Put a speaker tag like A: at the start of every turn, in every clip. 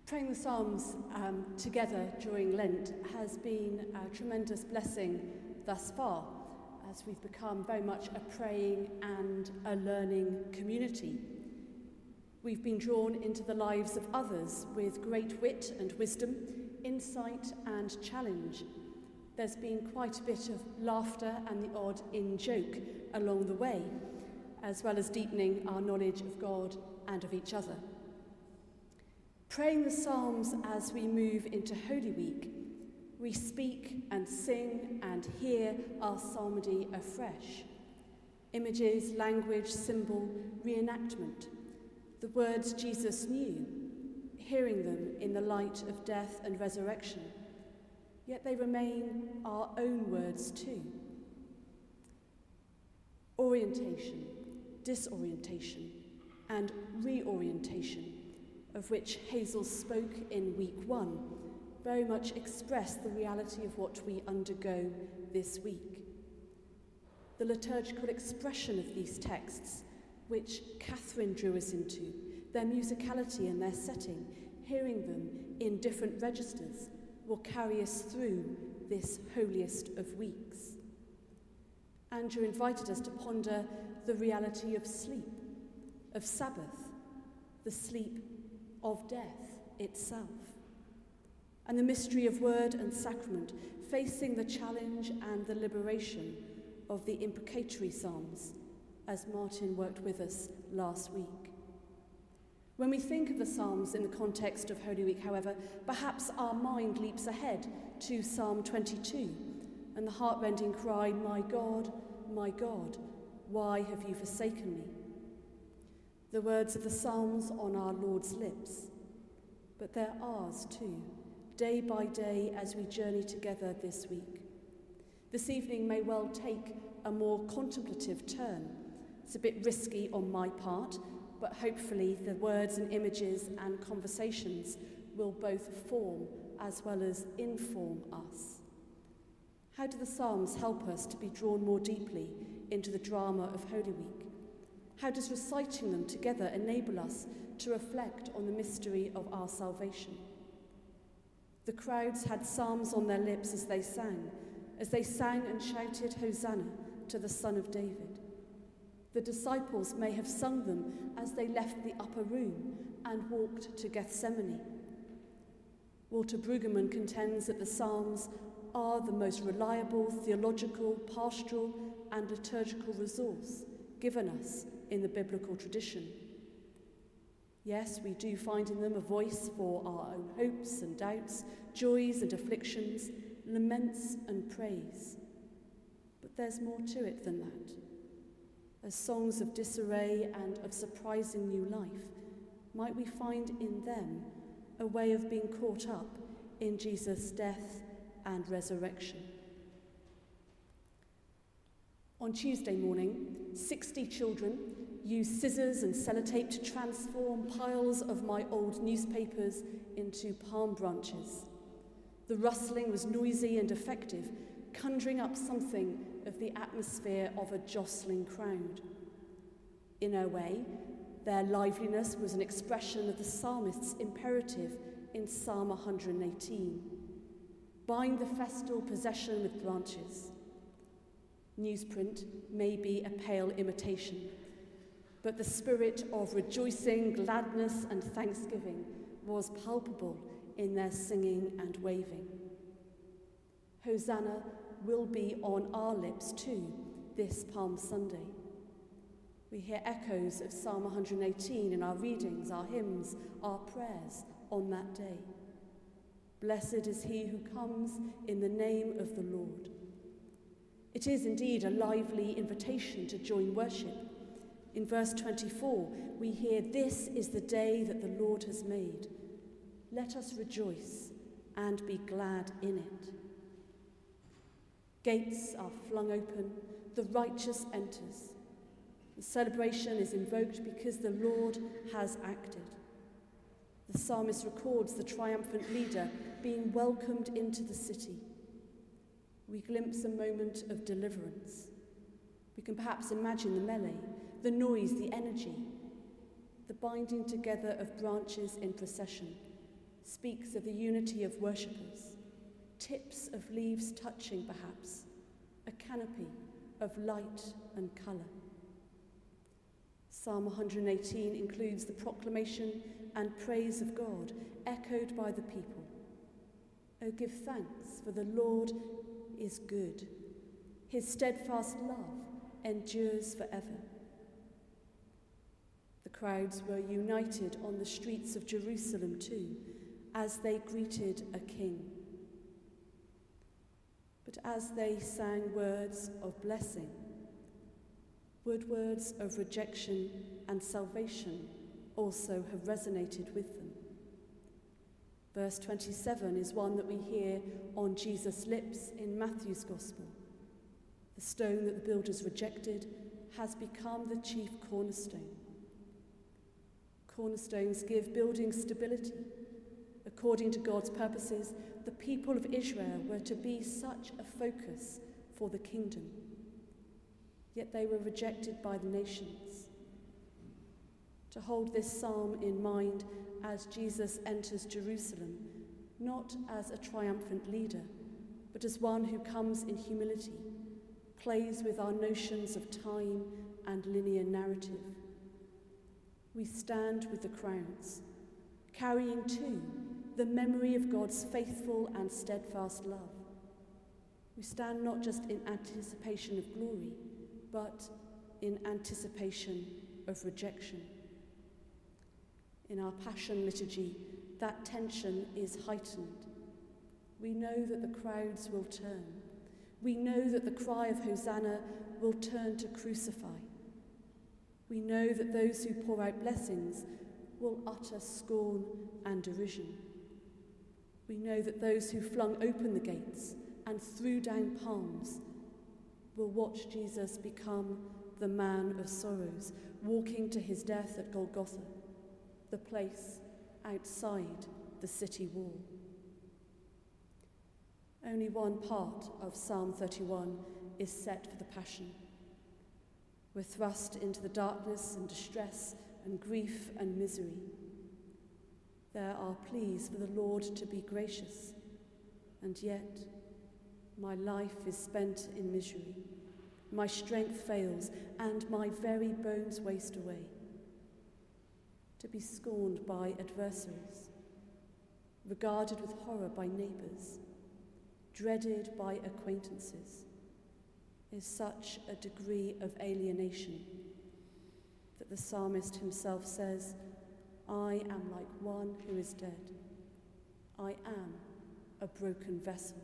A: Praying the Psalms together during Lent has been a tremendous blessing thus far, as we've become very much a praying and a learning community. We've been drawn into the lives of others with great wit and wisdom, insight and challenge. There's been quite a bit of laughter and the odd in-joke along the way, as well as deepening our knowledge of God and of each other. Praying the Psalms as we move into Holy Week, we speak and sing and hear our psalmody afresh. Images, language, symbol, reenactment. The words Jesus knew, hearing them in the light of death and resurrection. Yet they remain our own words too. Orientation, disorientation, and reorientation, of which Hazel spoke in week 1, very much express the reality of what we undergo this week. The liturgical expression of these texts, which Catherine drew us into, their musicality and their setting, hearing them in different registers, will carry us through this holiest of weeks. Andrew invited us to ponder the reality of sleep, of Sabbath, the sleep of death itself, and the mystery of word and sacrament, facing the challenge and the liberation of the imprecatory psalms, as Martin worked with us last week. When we think of the Psalms in the context of Holy Week, however, perhaps our mind leaps ahead to Psalm 22 and the heartrending cry, my God, why have you forsaken me?" The words of the Psalms on our Lord's lips, but they're ours too, day by day as we journey together this week. This evening may well take a more contemplative turn. It's a bit risky on my part, but hopefully the words and images and conversations will both form as well as inform us. How do the Psalms help us to be drawn more deeply into the drama of Holy Week? How does reciting them together enable us to reflect on the mystery of our salvation? The crowds had psalms on their lips as they sang and shouted Hosanna to the Son of David. The disciples may have sung them as they left the upper room and walked to Gethsemane. Walter Brueggemann contends that the Psalms are the most reliable theological, pastoral and liturgical resource given us in the biblical tradition. Yes, we do find in them a voice for our own hopes and doubts, joys and afflictions, laments and praise. But there's more to it than that. As songs of disarray and of surprising new life, might we find in them a way of being caught up in Jesus' death and resurrection. On Tuesday morning, 60 children used scissors and sellotape to transform piles of my old newspapers into palm branches. The rustling was noisy and effective, conjuring up something of the atmosphere of a jostling crowd. In a way, their liveliness was an expression of the psalmist's imperative in Psalm 118. Bind the festal possession with branches. Newsprint may be a pale imitation, but the spirit of rejoicing, gladness and thanksgiving was palpable in their singing and waving. Hosanna will be on our lips too this Palm Sunday. We hear echoes of Psalm 118 in our readings, our hymns, our prayers on that day. Blessed is he who comes in the name of the Lord. It is indeed a lively invitation to join worship. In verse 24, we hear, "This is the day that the Lord has made. Let us rejoice and be glad in it." Gates are flung open, the righteous enters. The celebration is invoked because the Lord has acted. The psalmist records the triumphant leader being welcomed into the city. We glimpse a moment of deliverance. We can perhaps imagine the melee, the noise, the energy, the binding together of branches in procession, speaks of the unity of worshippers, tips of leaves touching perhaps, a canopy of light and colour. Psalm 118 includes the proclamation and praise of God, echoed by the people. Oh, give thanks, for the Lord is good. His steadfast love endures forever. The crowds were united on the streets of Jerusalem too, as they greeted a king. But as they sang words of blessing, words of rejection and salvation also have resonated with them. Verse 27 is one that we hear on Jesus' lips in Matthew's Gospel. The stone that the builders rejected has become the chief cornerstone. Cornerstones give building stability. According to God's purposes, the people of Israel were to be such a focus for the kingdom. Yet they were rejected by the nations. To hold this psalm in mind as Jesus enters Jerusalem, not as a triumphant leader, but as one who comes in humility, plays with our notions of time and linear narrative. We stand with the crowds, carrying too the memory of God's faithful and steadfast love. We stand not just in anticipation of glory, but in anticipation of rejection. In our Passion liturgy, that tension is heightened. We know that the crowds will turn. We know that the cry of Hosanna will turn to crucify. We know that those who pour out blessings will utter scorn and derision. We know that those who flung open the gates and threw down palms will watch Jesus become the man of sorrows, walking to his death at Golgotha, the place outside the city wall. Only one part of Psalm 31 is set for the Passion. We're thrust into the darkness and distress and grief and misery. There are pleas for the Lord to be gracious, and yet my life is spent in misery. My strength fails, and my very bones waste away. To be scorned by adversaries, regarded with horror by neighbours, dreaded by acquaintances, is such a degree of alienation that the psalmist himself says, I am like one who is dead. I am a broken vessel.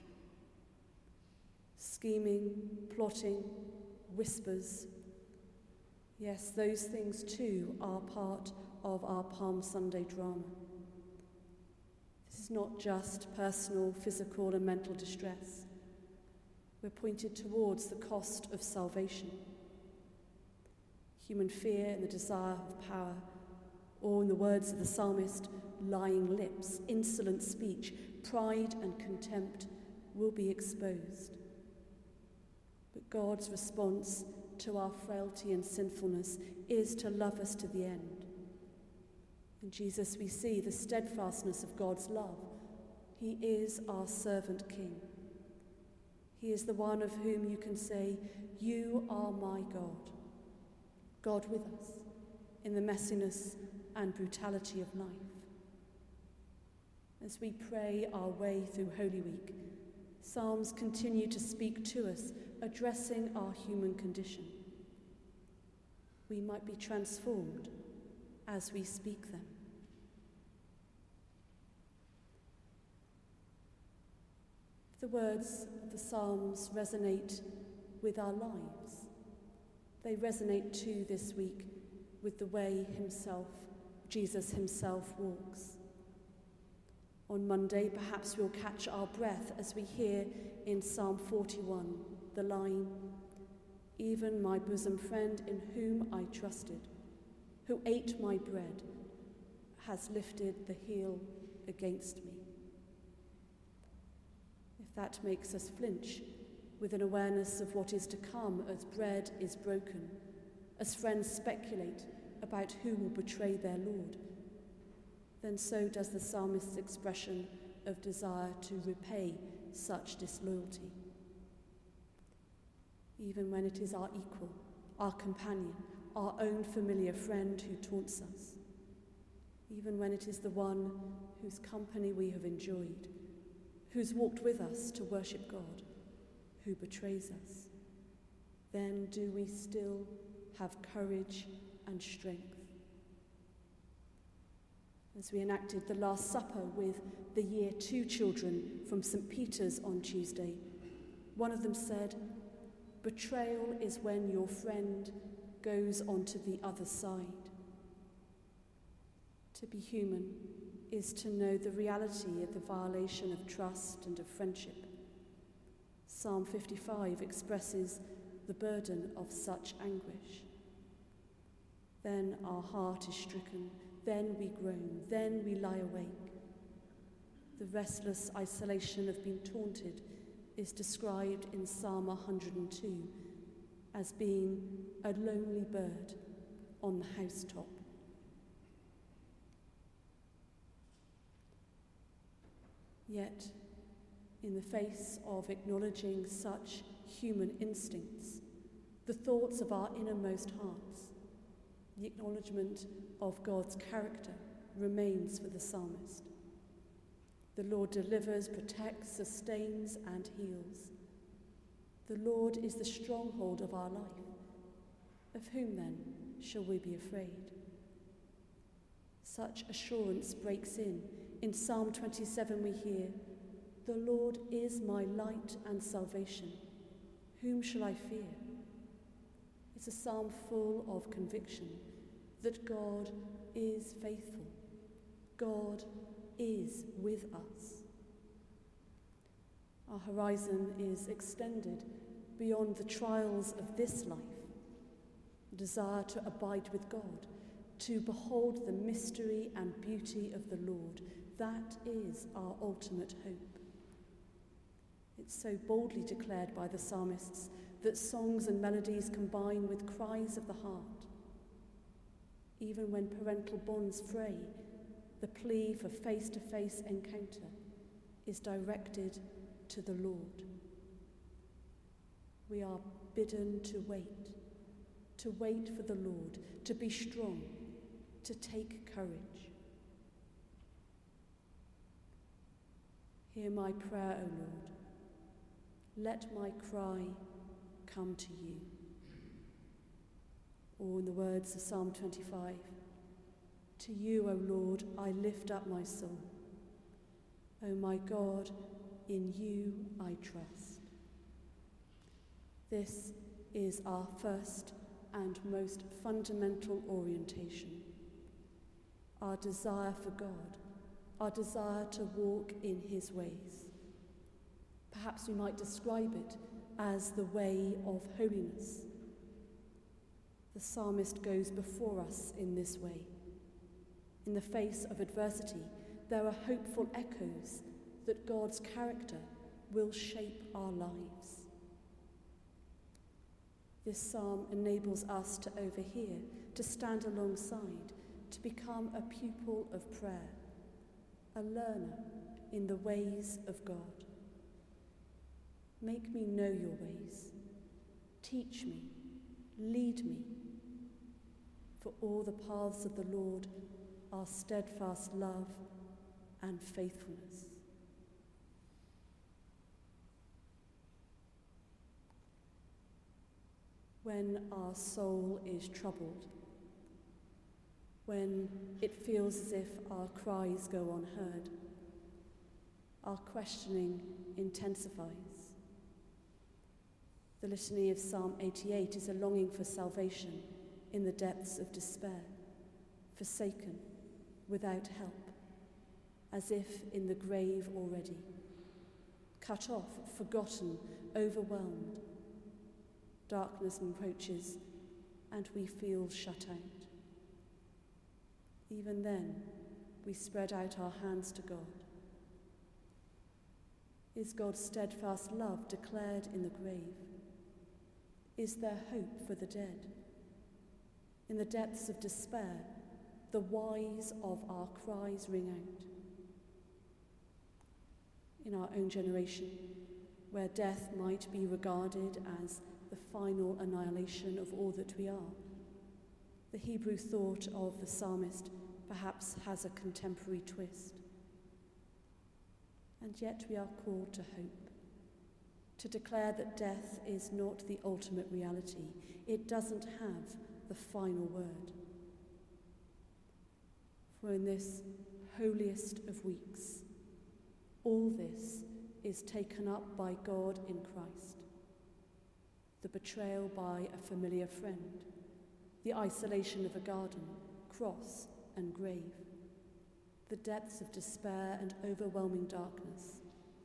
A: Scheming, plotting, whispers. Yes, those things too are part of our Palm Sunday drama. This is not just personal, physical, and mental distress. We're pointed towards the cost of salvation. Human fear and the desire of power, or in the words of the psalmist, lying lips, insolent speech, pride and contempt will be exposed. But God's response to our frailty and sinfulness is to love us to the end. In Jesus we see the steadfastness of God's love. He is our servant King. He is the one of whom you can say, you are my God. God with us in the messiness and brutality of life. As we pray our way through Holy Week, Psalms continue to speak to us, addressing our human condition. We might be transformed as we speak them. The words of the Psalms resonate with our lives. They resonate too this week with the way Jesus himself walks. On Monday, perhaps we'll catch our breath as we hear in Psalm 41 the line, even my bosom friend in whom I trusted, who ate my bread, has lifted the heel against me. If that makes us flinch with an awareness of what is to come as bread is broken, as friends speculate about who will betray their Lord, then so does the psalmist's expression of desire to repay such disloyalty. Even when it is our equal, our companion, our own familiar friend who taunts us, even when it is the one whose company we have enjoyed, who's walked with us to worship God, who betrays us, then do we still have courage and strength. As we enacted the Last Supper with the Year 2 children from St. Peter's on Tuesday, one of them said, "Betrayal is when your friend goes onto the other side." To be human is to know the reality of the violation of trust and of friendship. Psalm 55 expresses the burden of such anguish. Then our heart is stricken, then we groan, then we lie awake. The restless isolation of being taunted is described in Psalm 102 as being a lonely bird on the housetop. Yet, in the face of acknowledging such human instincts, the thoughts of our innermost hearts, the acknowledgement of God's character remains for the psalmist. The Lord delivers, protects, sustains, and heals. The Lord is the stronghold of our life. Of whom, then, shall we be afraid? Such assurance breaks in. In Psalm 27 we hear, "The Lord is my light and salvation. Whom shall I fear?" It's a psalm full of conviction that God is faithful. God is with us. Our horizon is extended beyond the trials of this life, the desire to abide with God, to behold the mystery and beauty of the Lord. That is our ultimate hope. It's so boldly declared by the psalmists that songs and melodies combine with cries of the heart. Even when parental bonds fray, the plea for face-to-face encounter is directed to the Lord. We are bidden to wait for the Lord, to be strong, to take courage. Hear my prayer, O Lord. Let my cry come to you. Or in the words of Psalm 25, "To you, O Lord, I lift up my soul. O my God, in you I trust." This is our first and most fundamental orientation. Our desire for God, our desire to walk in his ways. Perhaps we might describe it as the way of holiness. The psalmist goes before us in this way. In the face of adversity, there are hopeful echoes that God's character will shape our lives. This psalm enables us to overhear, to stand alongside, to become a pupil of prayer, a learner in the ways of God. Make me know your ways. Teach me, lead me. For all the paths of the Lord are steadfast love and faithfulness. When our soul is troubled, when it feels as if our cries go unheard, our questioning intensifies. The litany of Psalm 88 is a longing for salvation in the depths of despair, forsaken, without help, as if in the grave already, cut off, forgotten, overwhelmed. Darkness approaches, and we feel shut out. Even then, we spread out our hands to God. Is God's steadfast love declared in the grave? Is there hope for the dead? In the depths of despair, the whys of our cries ring out. In our own generation, where death might be regarded as the final annihilation of all that we are, the Hebrew thought of the psalmist perhaps has a contemporary twist. And yet we are called to hope, to declare that death is not the ultimate reality. It doesn't have the final word. For in this holiest of weeks, all this is taken up by God in Christ. The betrayal by a familiar friend, the isolation of a garden, cross and grave, the depths of despair and overwhelming darkness.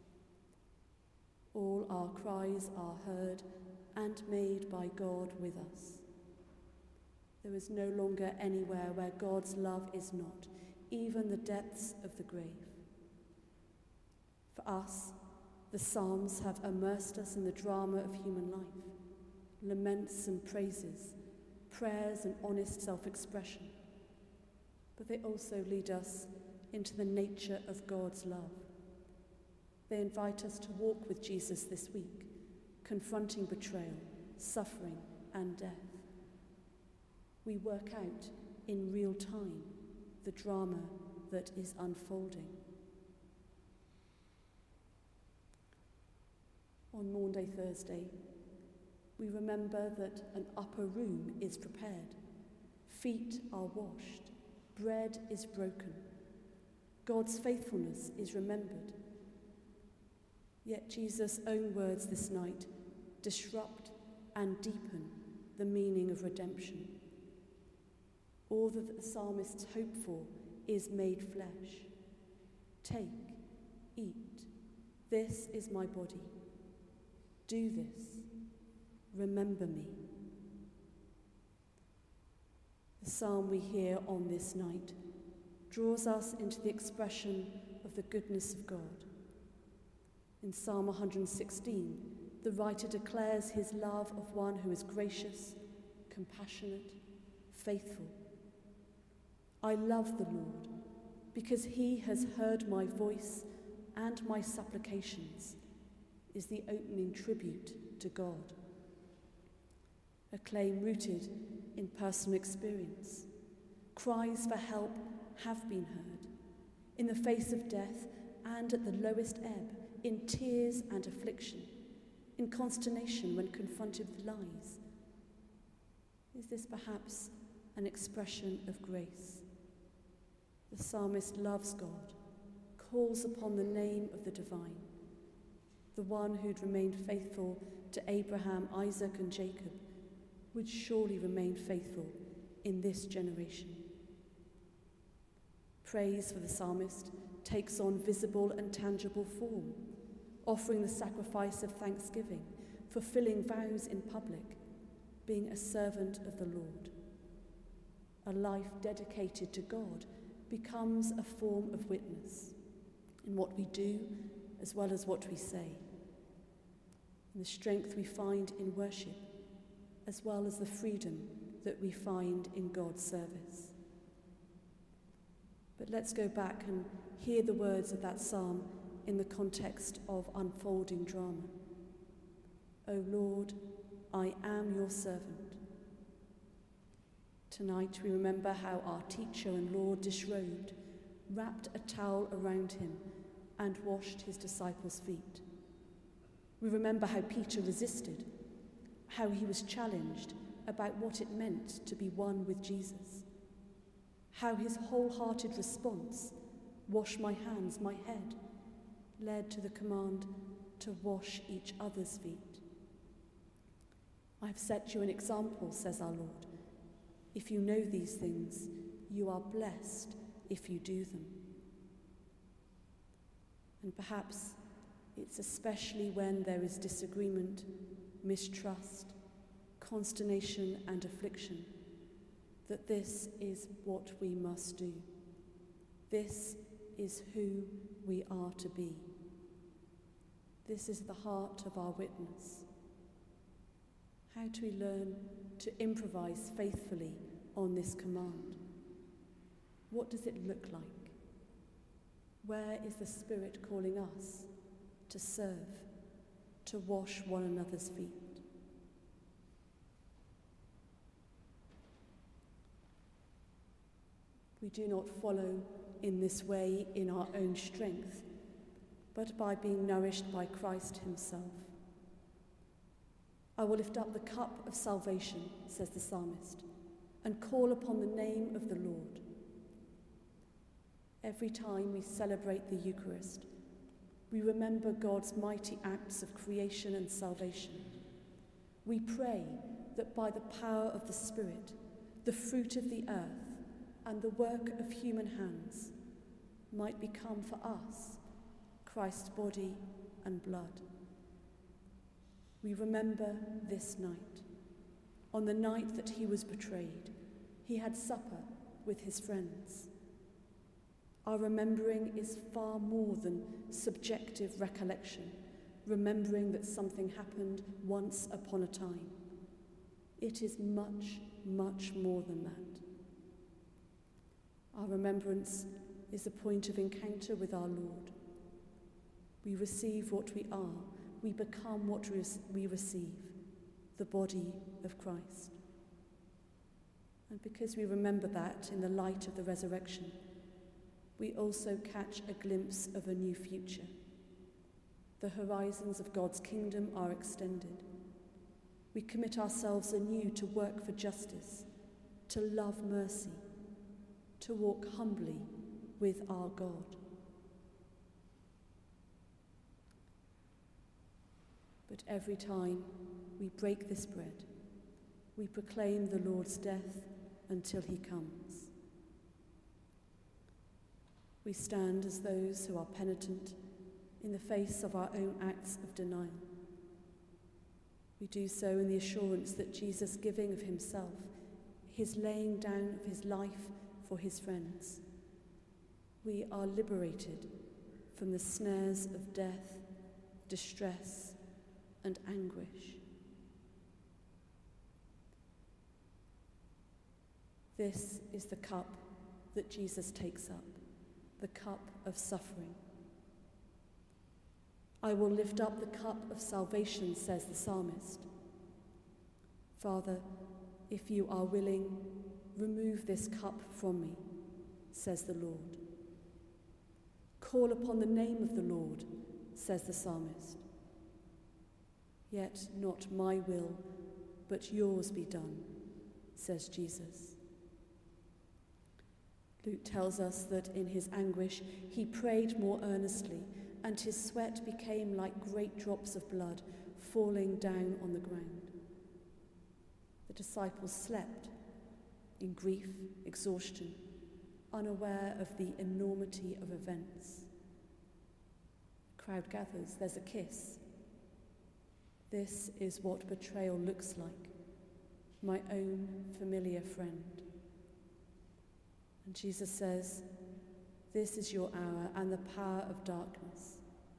A: All our cries are heard and made by God with us. There is no longer anywhere where God's love is not, even the depths of the grave. For us, the Psalms have immersed us in the drama of human life, laments and praises, prayers and honest self-expression. But they also lead us into the nature of God's love. They invite us to walk with Jesus this week, confronting betrayal, suffering, and death. We work out in real time the drama that is unfolding. On Maundy Thursday, we remember that an upper room is prepared, feet are washed, bread is broken, God's faithfulness is remembered. Yet Jesus' own words this night disrupt and deepen the meaning of redemption. All that the psalmists hope for is made flesh. Take, eat, this is my body. Do this, remember me. The psalm we hear on this night draws us into the expression of the goodness of God. In Psalm 116, the writer declares his love of one who is gracious, compassionate, faithful. I love the Lord because he has heard my voice and my supplications, is the opening tribute to God. A claim rooted in personal experience. Cries for help have been heard, in the face of death and at the lowest ebb, in tears and affliction, in consternation when confronted with lies. Is this perhaps an expression of grace? The psalmist loves God, calls upon the name of the divine, the one who'd remained faithful to Abraham, Isaac, and Jacob, would surely remain faithful in this generation. Praise for the psalmist takes on visible and tangible form, offering the sacrifice of thanksgiving, fulfilling vows in public, being a servant of the Lord. A life dedicated to God becomes a form of witness in what we do as well as what we say, in the strength we find in worship as well as the freedom that we find in God's service. But let's go back and hear the words of that psalm in the context of unfolding drama. O Lord, I am your servant. Tonight we remember how our teacher and Lord disrobed, wrapped a towel around him, and washed his disciples' feet. We remember how Peter resisted, how he was challenged about what it meant to be one with Jesus, how his wholehearted response, wash my hands, my head, led to the command to wash each other's feet. I have set you an example, says our Lord. If you know these things, you are blessed if you do them. And perhaps it's especially when there is disagreement, mistrust, consternation, and affliction that this is what we must do. This is who we are to be. This is the heart of our witness. How do we learn to improvise faithfully on this command? What does it look like? Where is the Spirit calling us to serve, to wash one another's feet? We do not follow in this way in our own strength, but by being nourished by Christ himself. I will lift up the cup of salvation, says the psalmist, and call upon the name of the Lord. Every time we celebrate the Eucharist, we remember God's mighty acts of creation and salvation. We pray that by the power of the Spirit, the fruit of the earth and the work of human hands might become for us Christ's body and blood. We remember this night. On the night that he was betrayed, he had supper with his friends. Our remembering is far more than subjective recollection, remembering that something happened once upon a time. It is much, much more than that. Our remembrance is a point of encounter with our Lord. We receive what we are, we become what we receive, the body of Christ. And because we remember that in the light of the resurrection, we also catch a glimpse of a new future. The horizons of God's kingdom are extended. We commit ourselves anew to work for justice, to love mercy, to walk humbly with our God. But every time we break this bread, we proclaim the Lord's death until he comes. We stand as those who are penitent in the face of our own acts of denial. We do so in the assurance that Jesus' giving of himself, his laying down of his life for his friends, we are liberated from the snares of death, distress, and anguish. This is the cup that Jesus takes up, the cup of suffering. I will lift up the cup of salvation, says the psalmist. Father, if you are willing, remove this cup from me, says the Lord. Call upon the name of the Lord, says the psalmist. Yet not my will, but yours be done, says Jesus. Luke tells us that in his anguish he prayed more earnestly, and his sweat became like great drops of blood falling down on the ground. The disciples slept in grief, exhaustion, unaware of the enormity of events. The crowd gathers, there's a kiss. This is what betrayal looks like, my own familiar friend. And Jesus says, this is your hour and the power of darkness.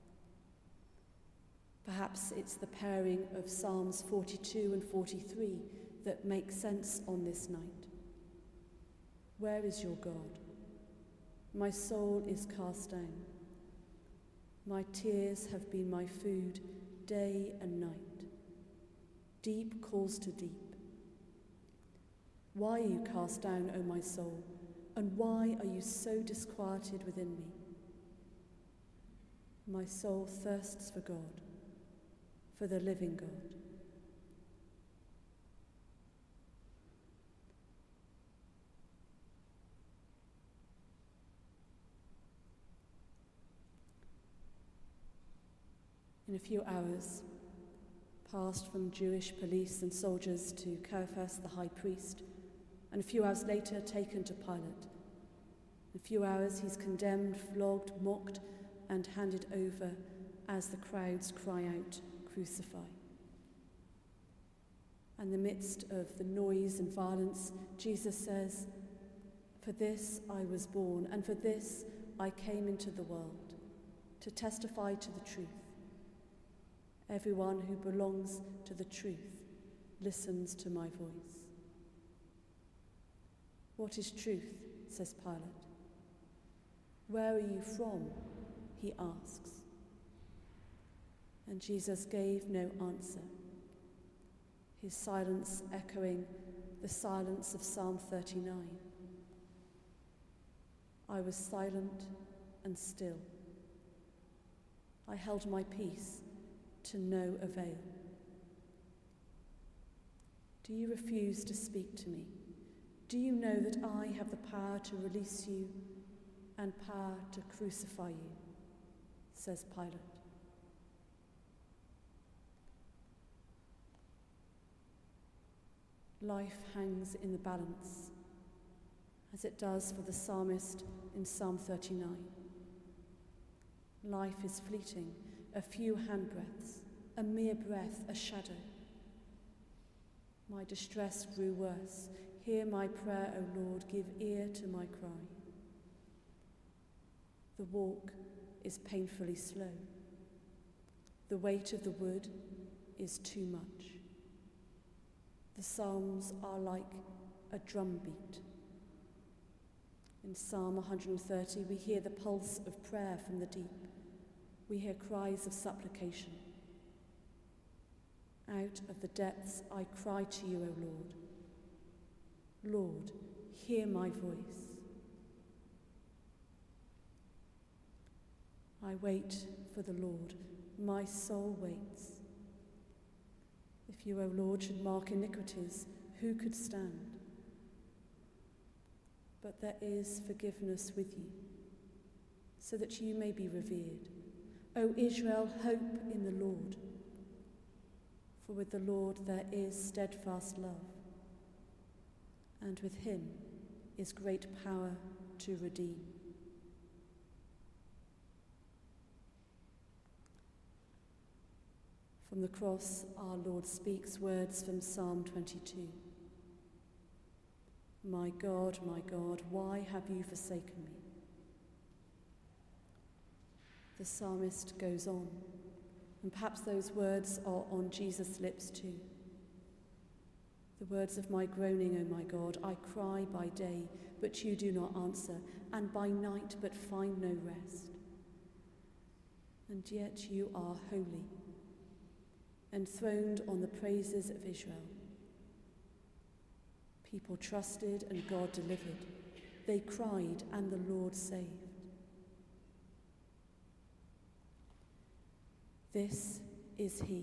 A: Perhaps it's the pairing of Psalms 42 and 43 that makes sense on this night. Where is your God? My soul is cast down. My tears have been my food day and night. Deep calls to deep. Why are you cast down, O my soul? And why are you so disquieted within me? My soul thirsts for God, for the living God. In a few hours, passed from Jewish police and soldiers to Caiaphas, the high priest, and a few hours later taken to Pilate. In a few hours he's condemned, flogged, mocked, and handed over as the crowds cry out, "Crucify." In the midst of the noise and violence, Jesus says, "For this I was born, and for this I came into the world, to testify to the truth. Everyone who belongs to the truth listens to my voice." What is truth, says Pilate. "Where are you from?" he asks. And Jesus gave no answer, his silence echoing the silence of Psalm 39. I was silent and still. I held my peace to no avail. Do you refuse to speak to me? Do you know that I have the power to release you and power to crucify you? Says Pilate. Life hangs in the balance, as it does for the psalmist in Psalm 39. Life is fleeting, a few handbreadths, a mere breath, a shadow. My distress grew worse. Hear my prayer, O Lord, give ear to my cry. The walk is painfully slow. The weight of the wood is too much. The psalms are like a drum beat. In Psalm 130, we hear the pulse of prayer from the deep. We hear cries of supplication. Out of the depths I cry to you, O Lord. Lord, hear my voice. I wait for the Lord. My soul waits. If you, O Lord, should mark iniquities, who could stand? But there is forgiveness with you, so that you may be revered. O Israel, hope in the Lord. For with the Lord there is steadfast love, and with him is great power to redeem. From the cross, our Lord speaks words from Psalm 22. My God, why have you forsaken me? The psalmist goes on, and perhaps those words are on Jesus' lips too. The words of my groaning, O my God, I cry by day, but you do not answer, and by night, but find no rest. And yet you are holy, enthroned on the praises of Israel. People trusted and God delivered. They cried and the Lord saved. This is he,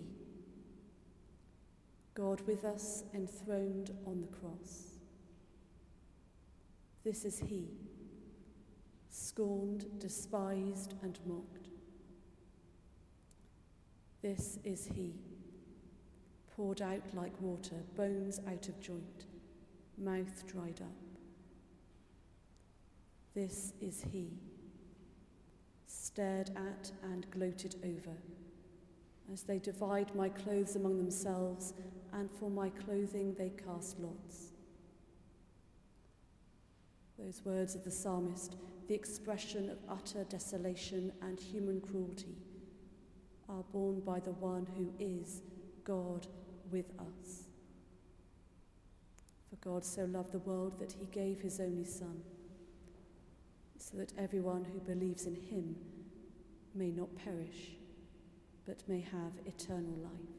A: God with us enthroned on the cross. This is he, scorned, despised and mocked. This is he, poured out like water, bones out of joint, mouth dried up. This is he, stared at and gloated over, as they divide my clothes among themselves, and for my clothing they cast lots. Those words of the psalmist, the expression of utter desolation and human cruelty, are borne by the one who is God with us. For God so loved the world that he gave his only Son, so that everyone who believes in him may not perish, but may have eternal life.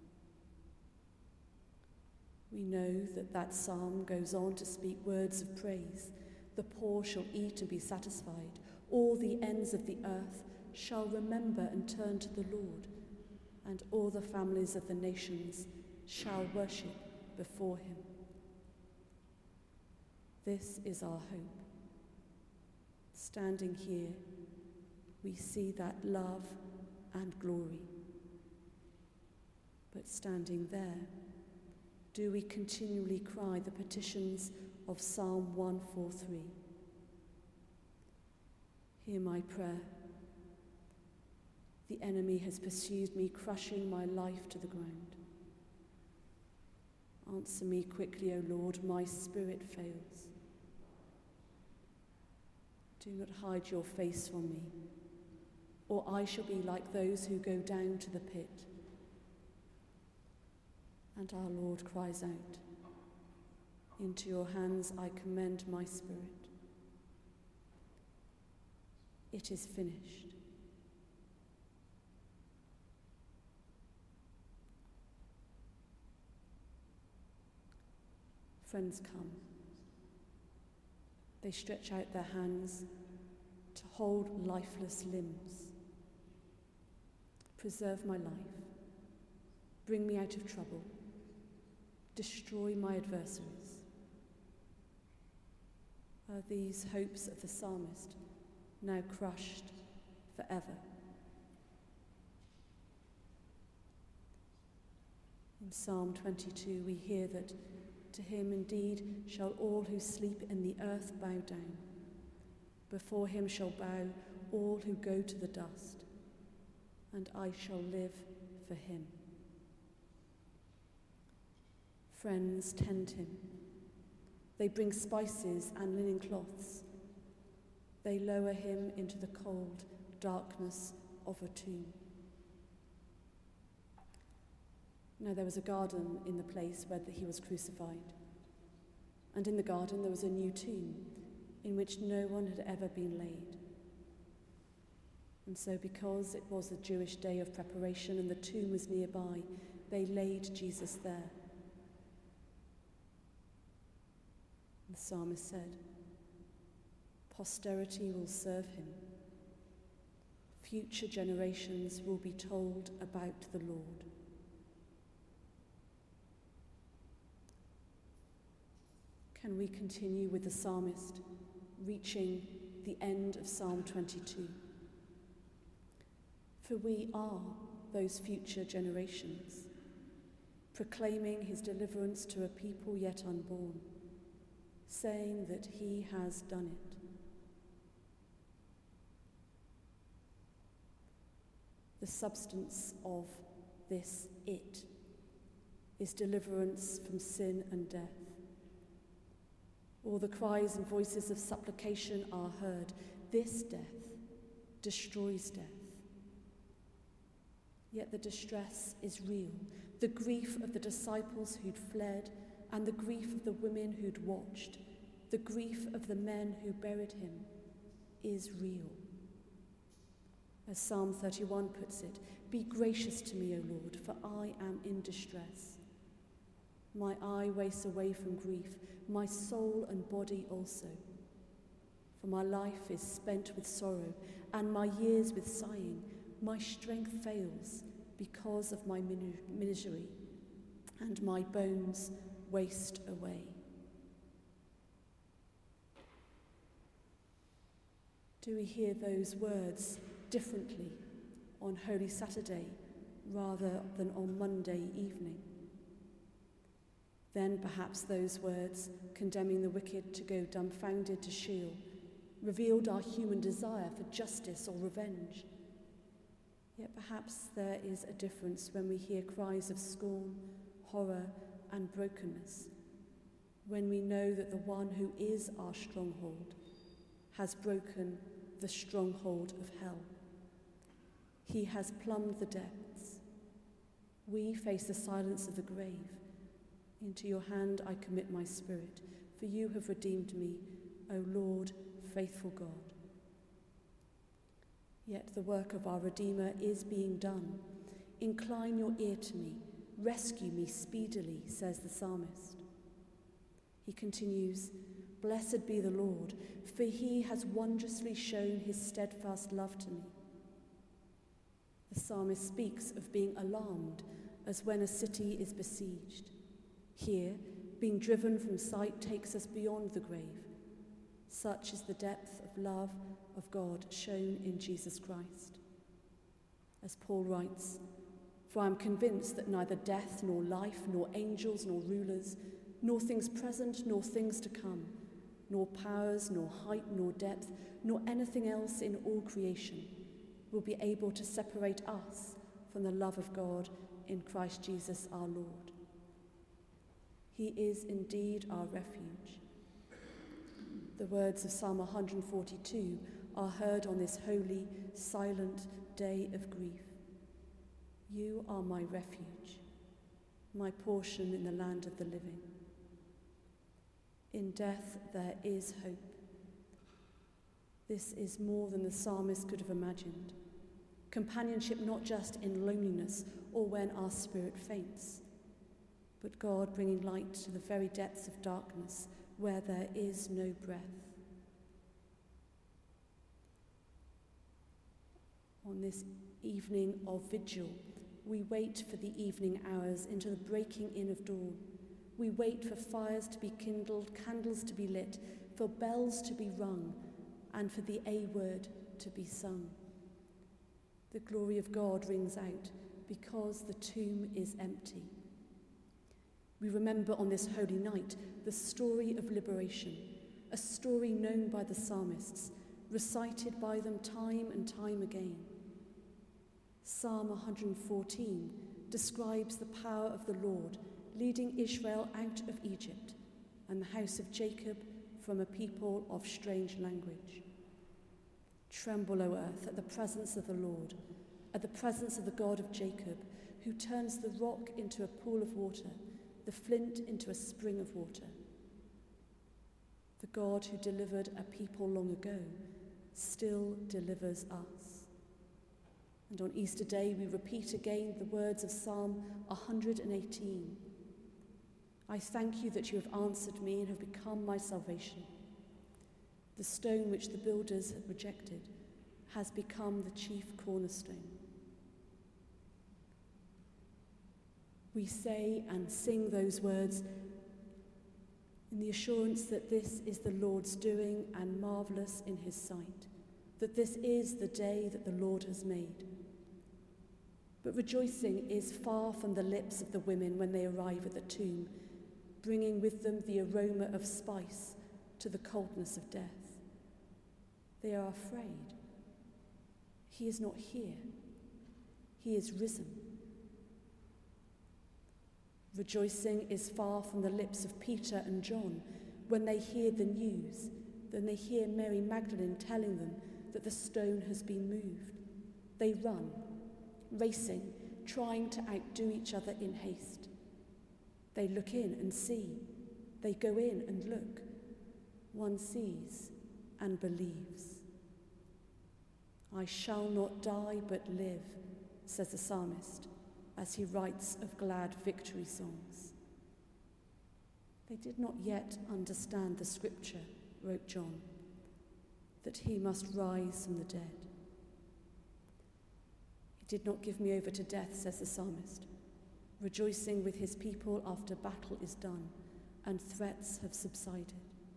A: We know that psalm goes on to speak words of praise. The poor shall eat and be satisfied. All the ends of the earth shall remember and turn to the Lord, and all the families of the nations shall worship before him. This is our hope. Standing here, we see that love and glory. But standing there, do we continually cry the petitions of Psalm 143? Hear my prayer. The enemy has pursued me, crushing my life to the ground. Answer me quickly, O Lord, my spirit fails. Do not hide your face from me, or I shall be like those who go down to the pit. And our Lord cries out, into your hands I commend my spirit. it is finished. Friends come. They stretch out their hands to hold lifeless limbs. Preserve my life. Bring me out of trouble. Destroy my adversaries. Are these hopes of the psalmist now crushed forever? In Psalm 22 we hear that to him indeed shall all who sleep in the earth bow down. Before him shall bow all who go to the dust, and I shall live for him. Friends tend him. They bring spices and linen cloths. They lower him into the cold darkness of a tomb. Now there was a garden in the place where he was crucified. And in the garden there was a new tomb in which no one had ever been laid. And so because it was a Jewish day of preparation and the tomb was nearby, they laid Jesus there. The psalmist said, "Posterity will serve him. Future generations will be told about the Lord." Can we continue with the psalmist, reaching the end of Psalm 22? For we are those future generations, proclaiming his deliverance to a people yet unborn, saying that he has done it. The substance of this it is deliverance from sin and death. All the cries and voices of supplication are heard. This death destroys death. Yet the distress is real. The grief of the disciples who'd fled, and the grief of the women who'd watched, the grief of the men who buried him, is real. As Psalm 31 puts it, "Be gracious to me, O Lord, for I am in distress. My eye wastes away from grief, my soul and body also. For my life is spent with sorrow, and my years with sighing. My strength fails because of my misery, and my bones waste away." Do we hear those words differently on Holy Saturday rather than on Monday evening? Then perhaps those words, condemning the wicked to go dumbfounded to Sheol, revealed our human desire for justice or revenge. Yet perhaps there is a difference when we hear cries of scorn, horror, and brokenness, when we know that the one who is our stronghold has broken the stronghold of hell. He has plumbed the depths. We face the silence of the grave. Into your hand I commit my spirit, for you have redeemed me, O Lord, faithful God. Yet the work of our Redeemer is being done. Incline your ear to me, rescue me speedily, says the psalmist. He continues, "Blessed be the Lord, for he has wondrously shown his steadfast love to me." The psalmist speaks of being alarmed as when a city is besieged. Here, being driven from sight takes us beyond the grave. Such is the depth of love of God shown in Jesus Christ. As Paul writes, "For I am convinced that neither death nor life, nor angels nor rulers, nor things present nor things to come, nor powers, nor height, nor depth, nor anything else in all creation will be able to separate us from the love of God in Christ Jesus our Lord." He is indeed our refuge. The words of Psalm 142 are heard on this holy, silent day of grief. You are my refuge, my portion in the land of the living. In death there is hope. This is more than the psalmist could have imagined. Companionship not just in loneliness or when our spirit faints, but God bringing light to the very depths of darkness where there is no breath. On this evening of vigil, we wait for the evening hours into the breaking in of dawn. We wait for fires to be kindled, candles to be lit, for bells to be rung, and for the A word to be sung. The glory of God rings out because the tomb is empty. We remember on this holy night the story of liberation, a story known by the psalmists, recited by them time and time again. Psalm 114 describes the power of the Lord leading Israel out of Egypt and the house of Jacob from a people of strange language. Tremble, O earth, at the presence of the Lord, at the presence of the God of Jacob, who turns the rock into a pool of water, the flint into a spring of water. The God who delivered a people long ago still delivers us. And on Easter Day we repeat again the words of Psalm 118. I thank you that you have answered me and have become my salvation. The stone which the builders had rejected has become the chief cornerstone. We say and sing those words in the assurance that this is the Lord's doing and marvellous in his sight, that this is the day that the Lord has made. But rejoicing is far from the lips of the women when they arrive at the tomb, bringing with them the aroma of spice to the coldness of death. They are afraid. He is not here. He is risen. Rejoicing is far from the lips of Peter and John when they hear the news, then they hear Mary Magdalene telling them that the stone has been moved. They run, racing, trying to outdo each other in haste. They look in and see. They go in and look. One sees and believes. I shall not die but live, says the psalmist, as he writes of glad victory songs. They did not yet understand the scripture, wrote John, that he must rise from the dead. He did not give me over to death, says the psalmist, rejoicing with his people after battle is done and threats have subsided.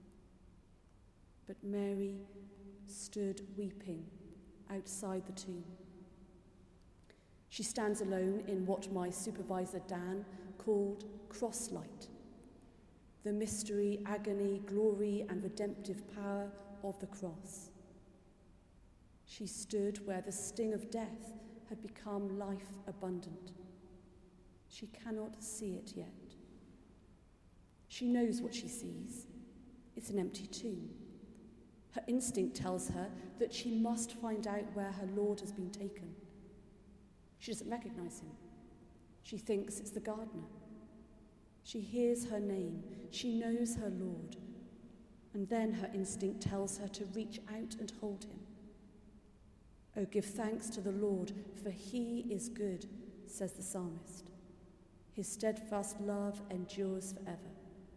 A: But Mary stood weeping outside the tomb. She stands alone in what my supervisor Dan called cross-light, the mystery, agony, glory, and redemptive power of the cross. She stood where the sting of death had become life abundant. She cannot see it yet. She knows what she sees. It's an empty tomb. Her instinct tells her that she must find out where her Lord has been taken. She doesn't recognize him. She thinks it's the gardener. She hears her name. She knows her Lord. And then her instinct tells her to reach out and hold him. Oh, give thanks to the Lord, for he is good, says the psalmist. His steadfast love endures forever.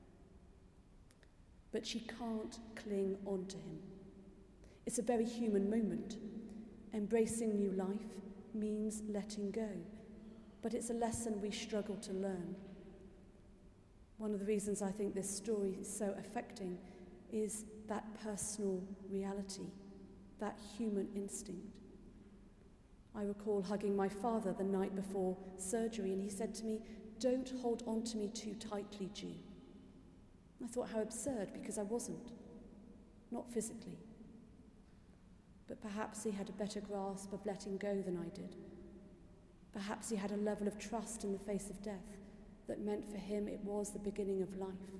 A: But she can't cling on to him. It's a very human moment. Embracing new life means letting go, but it's a lesson we struggle to learn. One of the reasons I think this story is so affecting is that personal reality, that human instinct. I recall hugging my father the night before surgery, and he said to me, "Don't hold on to me too tightly, Jew." I thought how absurd, because I wasn't, not physically. But perhaps he had a better grasp of letting go than I did. Perhaps he had a level of trust in the face of death that meant for him it was the beginning of life.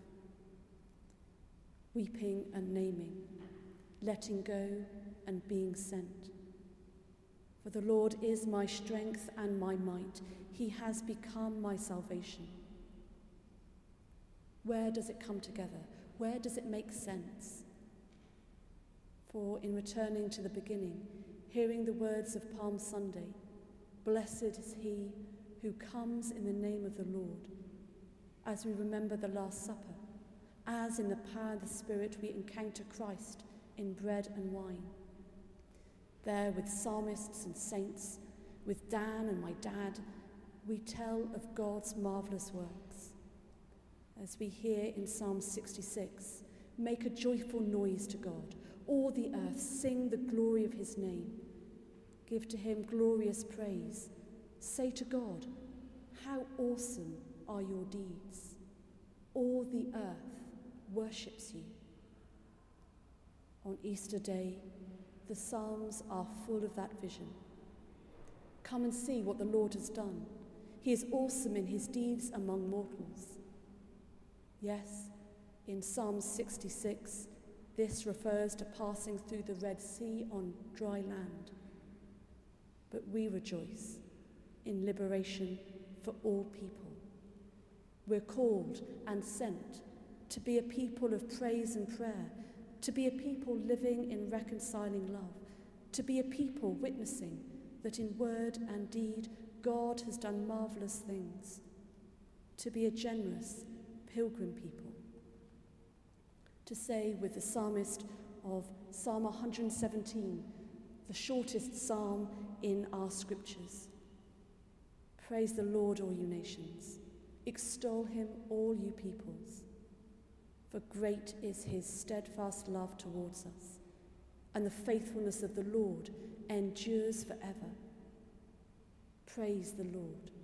A: Weeping and naming, letting go and being sent. For the Lord is my strength and my might. He has become my salvation. Where does it come together? Where does it make sense? For in returning to the beginning, hearing the words of Palm Sunday, blessed is he who comes in the name of the Lord, as we remember the Last Supper, as in the power of the Spirit we encounter Christ in bread and wine. There with psalmists and saints, with Dan and my dad, we tell of God's marvellous works. As we hear in Psalm 66, make a joyful noise to God, all the earth, sing the glory of his name. Give to him glorious praise. Say to God, how awesome are your deeds. All the earth worships you. On Easter Day, the Psalms are full of that vision. Come and see what the Lord has done. He is awesome in his deeds among mortals. Yes, in Psalm 66, this refers to passing through the Red Sea on dry land. But we rejoice in liberation for all people. We're called and sent to be a people of praise and prayer, to be a people living in reconciling love, to be a people witnessing that in word and deed God has done marvellous things, to be a generous pilgrim people. To say with the psalmist of Psalm 117, the shortest psalm in our scriptures, praise the Lord, all you nations. Extol him, all you peoples. For great is his steadfast love towards us, and the faithfulness of the Lord endures forever. Praise the Lord.